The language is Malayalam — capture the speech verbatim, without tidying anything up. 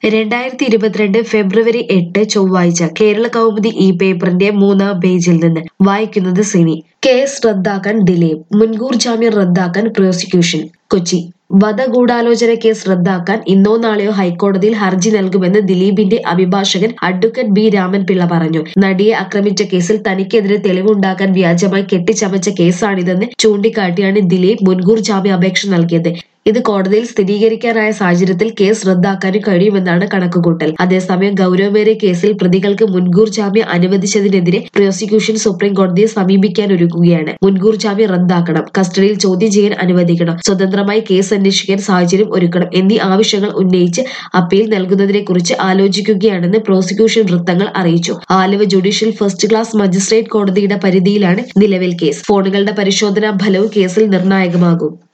രണ്ടായിരത്തി ഇരുപത്തിരണ്ട് ഫെബ്രുവരി എട്ട് ചൊവ്വാഴ്ച കേരള കൗമുദി ഈ പേപ്പറിന്റെ മൂന്നാം പേജിൽ നിന്ന് വായിക്കുന്നത് സിനി. കേസ് റദ്ദാക്കാൻ ദിലീപ്, മുൻകൂർ ജാമ്യം റദ്ദാക്കാൻ പ്രോസിക്യൂഷൻ. കൊച്ചി വധഗൂഢാലോചന കേസ് റദ്ദാക്കാൻ ഇന്നോ നാളെയോ ഹൈക്കോടതിയിൽ ഹർജി നൽകുമെന്ന് ദിലീപിന്റെ അഭിഭാഷകൻ അഡ്വക്കേറ്റ് ബി രാമൻപിള്ള പറഞ്ഞു. നടിയെ ആക്രമിച്ച കേസിൽ തനിക്കെതിരെ തെളിവുണ്ടാക്കാൻ വ്യാജമായി കെട്ടിച്ചമച്ച കേസാണിതെന്ന് ചൂണ്ടിക്കാട്ടിയാണ് ദിലീപ് മുൻകൂർ ജാമ്യാപേക്ഷ നൽകിയത്. ഇത് കോടതിയിൽ സ്ഥിരീകരിക്കാനായ സാഹചര്യത്തിൽ കേസ് റദ്ദാക്കാനും കഴിയുമെന്നാണ് കണക്കുകൂട്ടൽ. അതേസമയം ഗൗരവമേറിയ കേസിൽ പ്രതികൾക്ക് മുൻകൂർ ജാമ്യം അനുവദിച്ചതിനെതിരെ പ്രോസിക്യൂഷൻ സുപ്രീം കോടതിയെ സമീപിക്കാനൊരുങ്ങുകയാണ്. മുൻകൂർ ജാമ്യം റദ്ദാക്കണം, കസ്റ്റഡിയിൽ ചോദ്യം ചെയ്യാൻ അനുവദിക്കണം, സ്വതന്ത്രമായി കേസ് അന്വേഷിക്കാൻ സാഹചര്യം ഒരുക്കണം എന്നീ ആവശ്യങ്ങൾ ഉന്നയിച്ച് അപ്പീൽ നൽകുന്നതിനെക്കുറിച്ച് ആലോചിക്കുകയാണെന്ന് പ്രോസിക്യൂഷൻ വൃത്തങ്ങൾ അറിയിച്ചു. Aluva judicial first class magistrate കോടതിയുടെ പരിധിയിലാണ് നിലവിൽ കേസ്. ഫോണുകളുടെ പരിശോധനാ ഫലവും കേസിൽ നിർണായകമാകും.